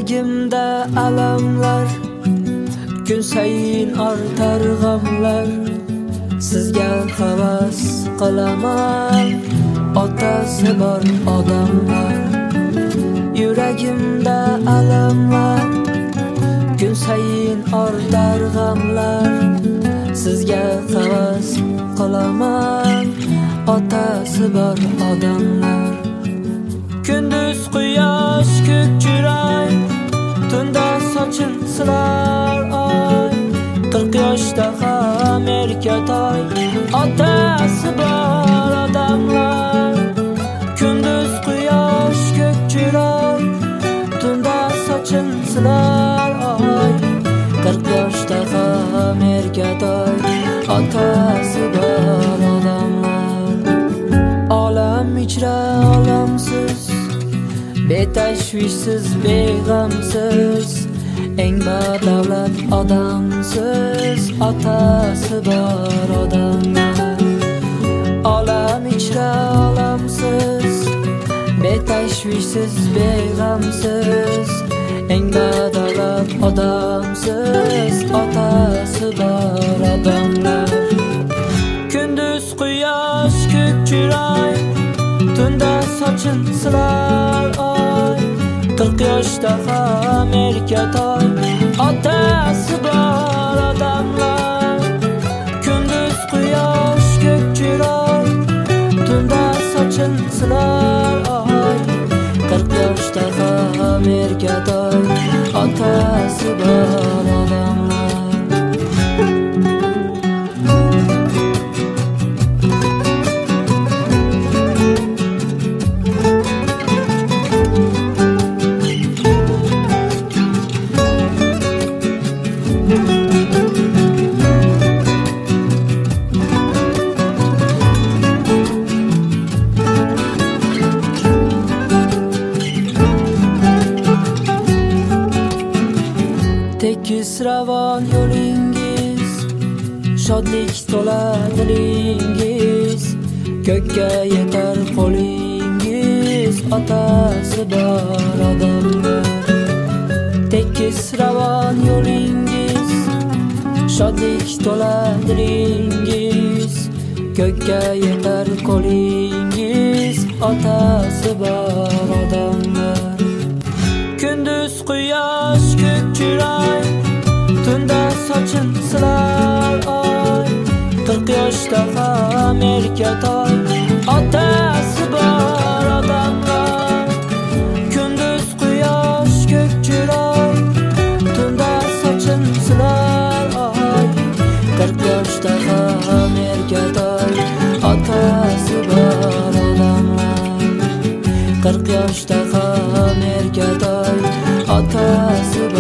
Yuragimda alamlar, kun sayin ortar g'amlar. Sizga havas qilaman, otasi bor odamlar. Yuragimda alamlar, kun sayin ortar g'amlar. Sizga havas qilaman, otasi bor odamlar. Kunduz quyosh ko'k chiroy, tunda sochim silar oy. 40 yoshda ham erkatoy, otasi bor odamlar. Kunduz quyosh ko'k chiroy, tunda sochim silar oy. 40 yoshda ham erkatoy, otasi bor odamlar. Olam ichra olamsiz, betashvishsiz, beg'amsiz, eng badavlat odamsiz, otasi bor odamlar. Olam ichra olamsiz, betashvishsiz, beg'amsiz, eng badavlat odamsiz, otasi bor odamlar. Kunduz quyosh ko'k chiroy, tunda sochim silar oy. 40 yoshda ham erkatoy, otasi bor odamlar. Kunduz quyosh ko'k chiroy, tunda sochim silar oy. 40 yoshda ham erkatoy, otasi bor odamlar. Tekis ravon yo'lingiz, shodlik to'la dilingiz, ko'kka yetar qo'lingiz, otasi bor odamlar. Tekis ravon yo'lingiz, shodlik to'la dilingiz, ko'kka yetar qo'lingiz, otasi bor odamlar. Kunduz quyosh ko'k chiroy, tunda sochim silar oy. 40 yoshda ham erkatoy, otasi bor odamlar. Kunduz quyosh ko'k chiroy, tunda sochim silar oy. 40 yoshda ham erkatoy, otasi bor odamlar. 40 yoshda ham erkatoy, otasi